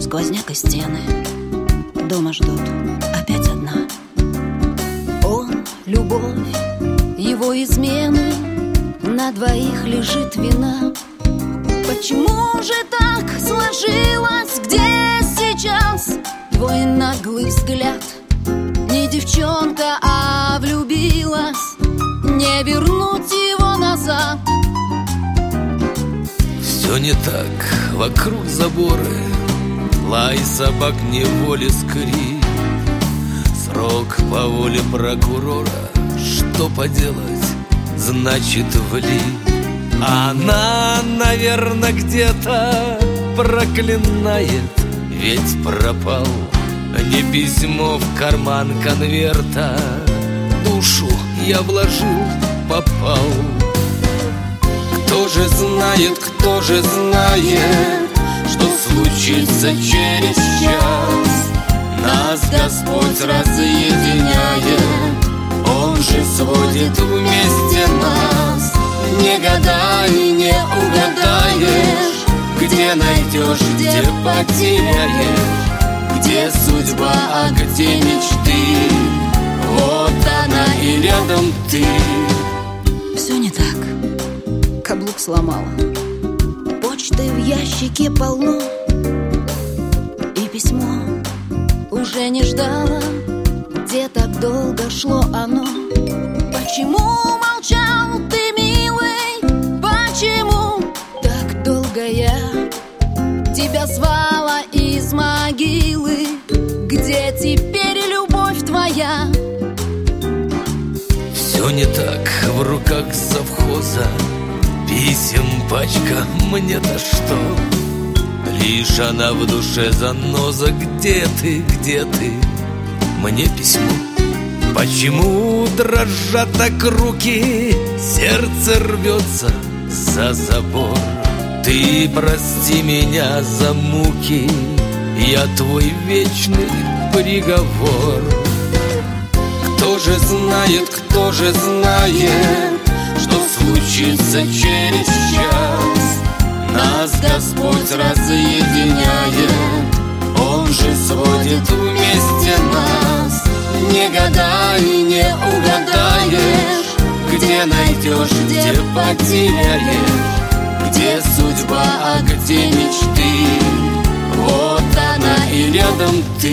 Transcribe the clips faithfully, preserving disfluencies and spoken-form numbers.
сквозняк и стены дома ждут, опять одна. Он, любовь, его измены, на двоих лежит вина. Почему же так сложилось, где сейчас твой наглый взгляд? Не девчонка, а влюбилась, не вернуть его назад. Все не так, вокруг заборы, лай собак, неволи скрип. Срок по воле прокурора, что поделать, значит влип. Она, наверное, где-то проклинает, ведь пропал не письмо в карман конверта. Душу я вложил, попал. Кто же знает, кто же знает, что случится через час? Нас Господь разъединяет, Он же сводит вместе нас. Не гадай, не угадаешь, где найдешь, где потеряешь, где судьба, а где мечты. Вот она и рядом ты. Все не так, каблук сломала, почты в ящике полно, и письмо уже не ждала, где так долго шло оно. Почему молчал ты, милый, почему так долго я тебя звала из могилы? Где теперь любовь твоя? Все не так, в руках совхоза писем пачка, мне-то что? Лишь она в душе заноза. Где ты, где ты? Мне письмо. Почему дрожат так руки, сердце рвется за забор? Ты прости меня за муки, я твой вечный приговор. Кто же знает, кто же знает, что случится через час? Нас Господь разъединяет, Он же сводит вместе нас. Не гадай, не угадаешь, где найдешь, где потеряешь, где судьба, а где мечты. Вот она и рядом ты.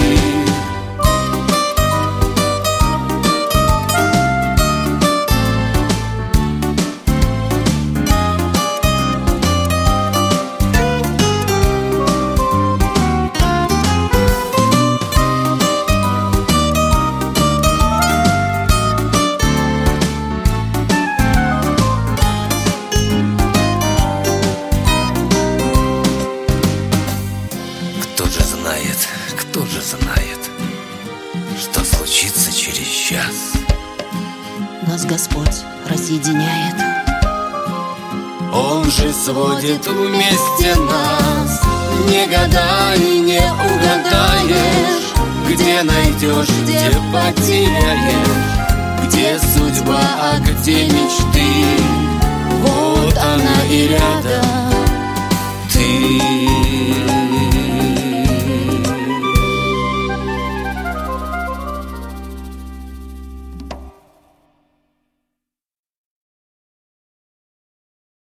Кто же знает, что случится через час? Нас Господь разъединяет, Он же сводит вместе нас. Не гадай, не угадаешь, где найдешь, где потеряешь, где судьба, а где мечты. Вот она и рядом ты.